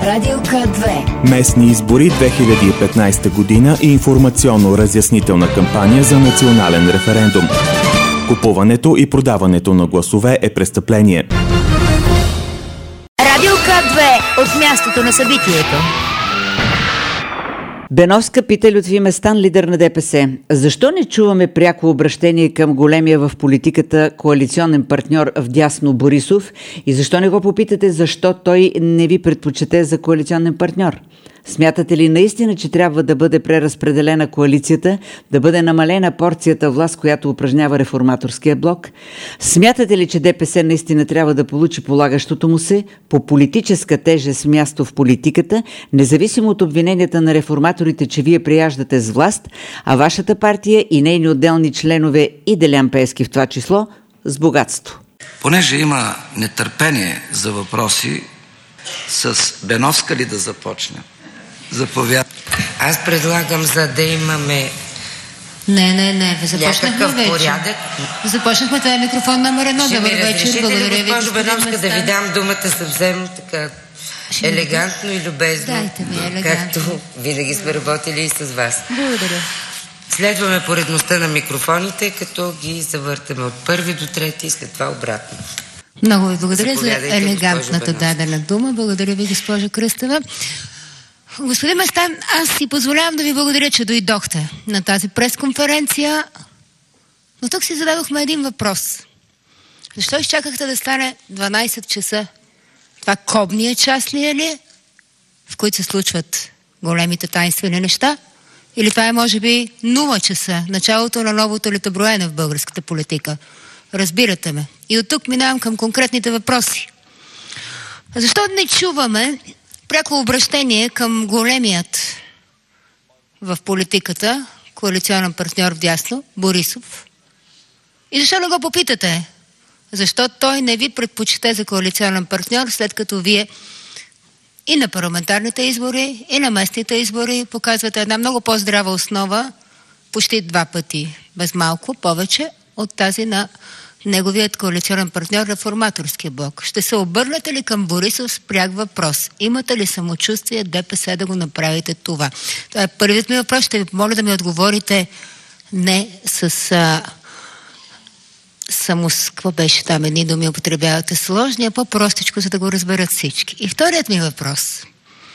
Радио К2. Местни избори 2015 година и информационно-разяснителна кампания за национален референдум. Купуването и продаването на гласове е престъпление. Радио К2 от мястото на събитието. Беновска пита Лютви Местан, лидер на ДПС. Защо не чуваме пряко обращение към големия в политиката коалиционен партньор вдясно Борисов и защо не го попитате защо той не ви предпочете за коалиционен партньор? Смятате ли наистина, че трябва да бъде преразпределена коалицията, да бъде намалена порцията власт, която упражнява реформаторския блок? Смятате ли, че ДПС наистина трябва да получи полагащото му се по политическа тежест място в политиката, независимо от обвиненията на реформаторите, че вие прияждате с власт, а вашата партия и нейни отделни членове и Делян Пеевски в това число с богатство? Понеже има нетърпение за въпроси, с Беновска ли да започнем? Заповяд. Аз предлагам, за да имаме Не. Започнахме вече. Порядък. Започнахме, това е микрофон номер 1. Добър вечер. Благодаря ви, госпожо Беновска, да ви дам думата съвсем така елегантно и любезно. Дайте ми елегантно. Както винаги сме работили и с вас. Благодаря. Следваме поредността на микрофоните, като ги завъртаме от първи до трети и след това обратно. Много ви благодаря за елегантната дадена дума. Благодаря ви, госпожа Кръстева. Господин Местан, аз си позволявам да ви благодаря, че дойдохте на тази пресконференция, но тук си зададохме един въпрос. Защо изчакахте да стане 12 часа? Това кобния час ли е, в които се случват големите таинствени неща? Или това е, може би, 0 часа, началото на новото летоброене в българската политика? Разбирате ме. И от тук минавам към конкретните въпроси. Защо не чуваме пряко обращение към големият в политиката коалиционен партньор вдясно, Борисов? И защо не го попитате? Защо той не ви предпочете за коалиционен партньор, след като вие и на парламентарните избори, и на местните избори показвате една много по-здрава основа, почти 2 пъти, без малко, повече от тази на неговият коалиционен партньор реформаторския блок. Ще се обърнете ли към Борисов с пряк въпрос? Имате ли самочувствие ДПС да го направите това? Това е първият ми въпрос. Ще ви помоля да ми отговорите не с какво беше там, едни думи употребявате сложни, а по-простичко, за да го разберат всички. И вторият ми въпрос.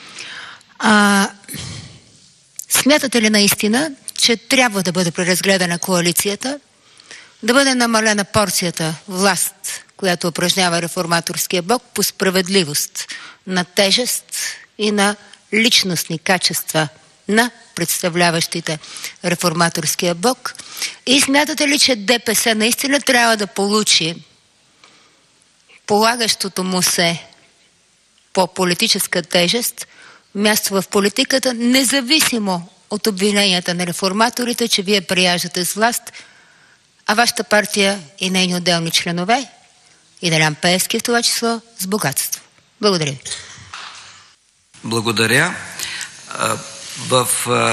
Смятате ли наистина, че трябва да бъде преразгледана коалицията, да бъде намалена порцията власт, която упражнява реформаторския блок по справедливост на тежест и на личностни качества на представляващите реформаторския блок? И смятате ли, че ДПС наистина трябва да получи полагащото му се по политическа тежест място в политиката, независимо от обвиненията на реформаторите, че вие прияждате с власт, а вашата партия и нейни отделни членове, и Делян Пеевски в това число, с богатство? Благодаря ви. Благодаря. В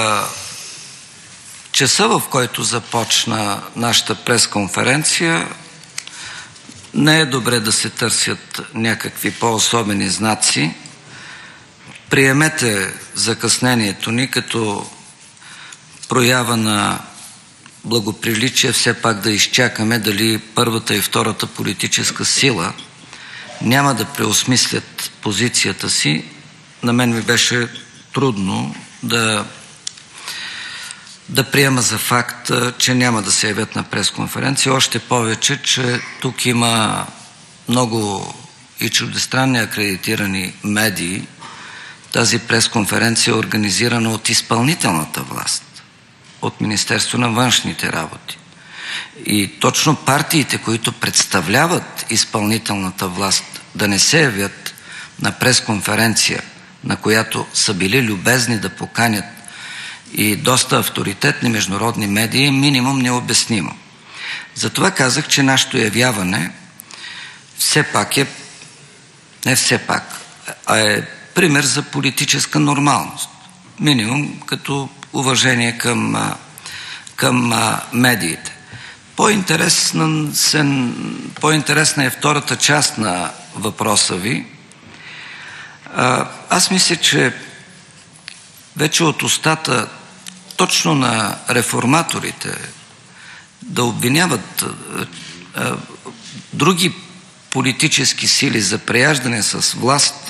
часа, в който започна нашата пресконференция, не е добре да се търсят някакви по-особени знаци. Приемете закъснението ни като проява на благоприличие, все пак да изчакаме дали първата и втората политическа сила няма да преосмислят позицията си. На мен ми беше трудно да приема за факт, че няма да се явят на пресконференция. Още повече, че тук има много и чуждестранни акредитирани медии. Тази пресконференция е организирана от изпълнителната власт, от Министерство на външните работи. И точно партиите, които представляват изпълнителната власт, да не се явят на пресконференция, на която са били любезни да поканят и доста авторитетни международни медии, минимум необяснимо. Затова казах, че нашето явяване все пак е, не все пак, а е пример за политическа нормалност. Минимум като уважение към медиите. По-интересна е втората част на въпроса ви. Аз мисля, че вече от устата точно на реформаторите да обвиняват други политически сили за преяждане с власт,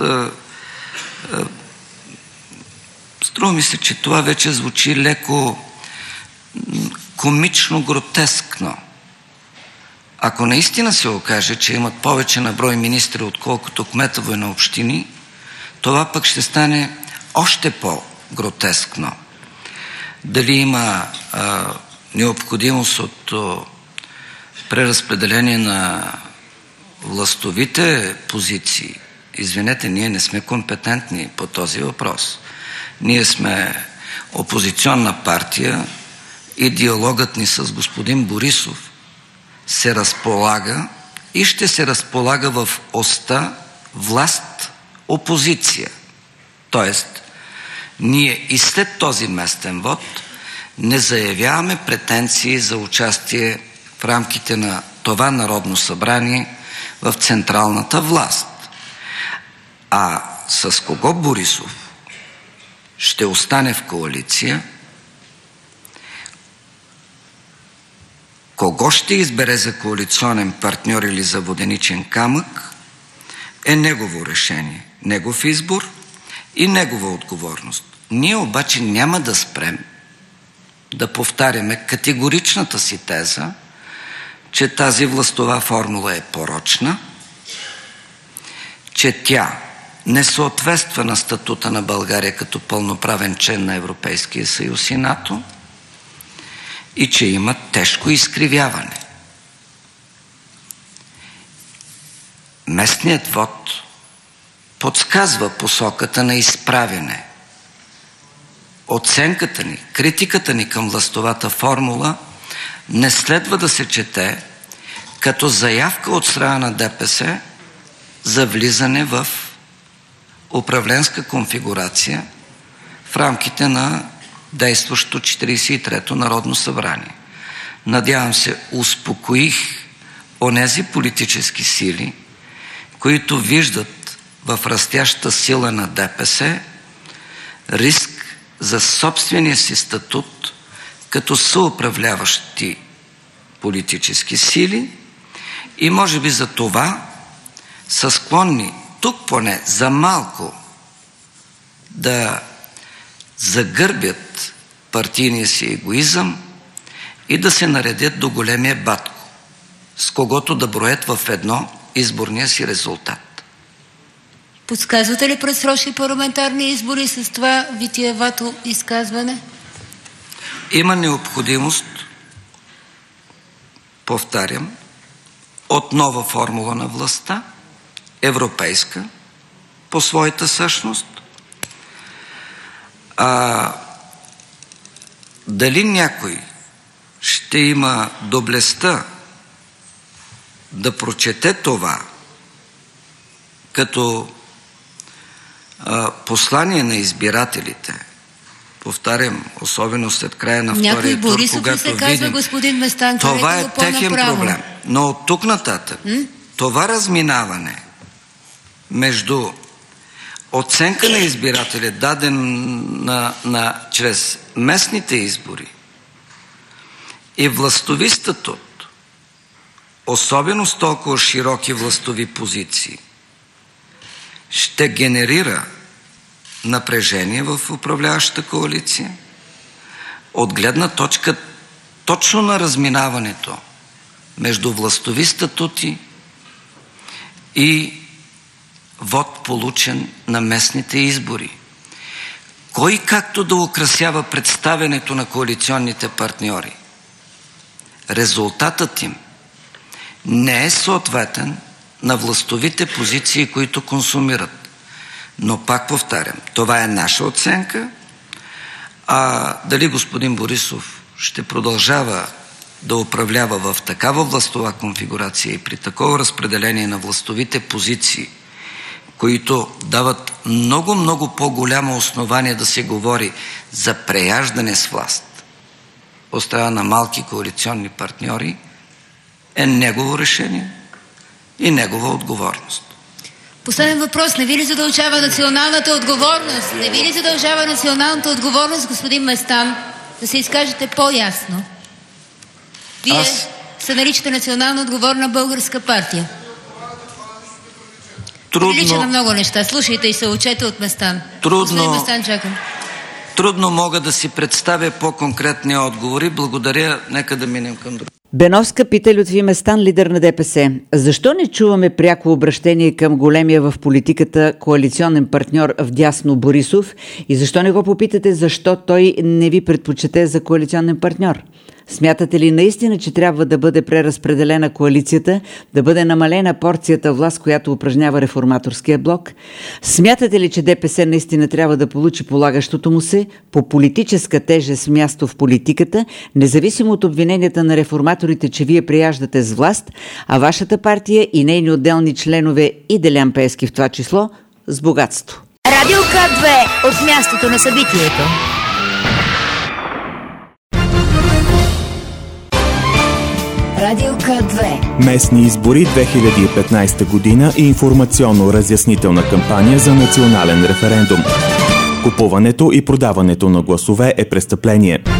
струва ми се, че това вече звучи леко комично гротескно. Ако наистина се окаже, че имат повече на брой министри, отколкото кметове на общини, това пък ще стане още по-гротескно. Дали има необходимост от преразпределение на властовите позиции? Извинете, ние не сме компетентни по този въпрос. Ние сме опозиционна партия и диалогът ни с господин Борисов се разполага и ще се разполага в оста власт-опозиция. Тоест, ние и след този местен вод не заявяваме претенции за участие в рамките на това Народно събрание в централната власт. А с кого Борисов ще остане в коалиция, кого ще избере за коалиционен партньор или за воденичен камък, е негово решение, негов избор и негова отговорност. Ние обаче няма да спрем да повтаряме категоричната си теза, че тази властова формула е порочна, че тя не съответства на статута на България като пълноправен член на Европейския съюз и НАТО и че има тежко изкривяване. Местният вод подсказва посоката на изправяне. Оценката ни, критиката ни към властовата формула не следва да се чете като заявка от страна на ДПС за влизане в управленска конфигурация в рамките на действащото 43-то Народно събрание. Надявам се, успокоих онези политически сили, които виждат в растяща сила на ДПС риск за собствения си статут като съуправляващи политически сили и може би за това са склонни тук поне за малко да загърбят партийния си егоизъм и да се наредят до големия батко, с когото да броят в едно изборния си резултат. Подсказвате ли предсрочни парламентарни избори с това витиевато изказване? Има необходимост, повтарям, от нова формула на властта, европейска, по своята същност. Дали някой ще има доблестта да прочете това като послание на избирателите, повтарям, особено след края на втория тур, когато видим, господин Местан, това е техен проблем. Но от тук нататък това разминаване между оценка на избирателя, даден чрез местните избори, и властови статут, особено с толкова широки властови позиции, ще генерира напрежение в управляващата коалиция от гледна точка точно на разминаването между властови статути и вод, получен на местните избори. Кой както да украсява представянето на коалиционните партньори? Резултатът им не е съответен на властовите позиции, които консумират. Но пак повтарям, това е наша оценка, дали господин Борисов ще продължава да управлява в такава властова конфигурация и при такова разпределение на властовите позиции, които дават много по-голямо основание да се говори за преяждане с власт от страна на малки коалиционни партньори, е негово решение и негова отговорност. Последен въпрос. Не ви ли задължава националната отговорност? Не ви ли задължава националната отговорност, господин Местан, да се изкажете по-ясно? Вие се наричате национално отговорна българска партия. Прилича на много неща. Слушайте и се учете от Местан. Господин Местан, чакам. Трудно мога да си представя по-конкретни отговори. Благодаря. Нека да минем към друг. Беновска пита Лютви Местан, лидер на ДПС. Защо не чуваме пряко обращение към големия в политиката коалиционен партньор вдясно Борисов и защо не го попитате защо той не ви предпочете за коалиционен партньор? Смятате ли наистина, че трябва да бъде преразпределена коалицията, да бъде намалена порцията власт, която упражнява реформаторския блок? Смятате ли, че ДПС наистина трябва да получи полагащото му се по политическа тежест място в политиката, независимо от обвиненията на реформаторите, че вие прияждате с власт, а вашата партия и нейни отделни членове и Делян Пеевски в това число с богатство? Радио К2 от мястото на събитието. Радио К2. Местни избори 2015 година и информационно-разяснителна кампания за национален референдум. Купуването и продаването на гласове е престъпление.